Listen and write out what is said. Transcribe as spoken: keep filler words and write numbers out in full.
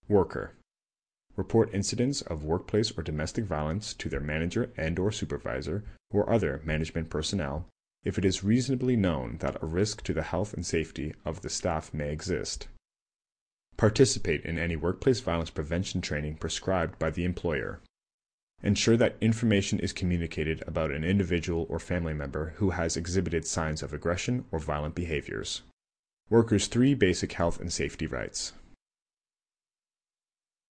Worker. Report incidents of workplace or domestic violence to their manager and or supervisor or other management personnel if it is reasonably known that a risk to the health and safety of the staff may exist. Participate in any workplace violence prevention training prescribed by the employer. Ensure that information is communicated about an individual or family member who has exhibited signs of aggression or violent behaviors. Workers' three basic health and safety rights.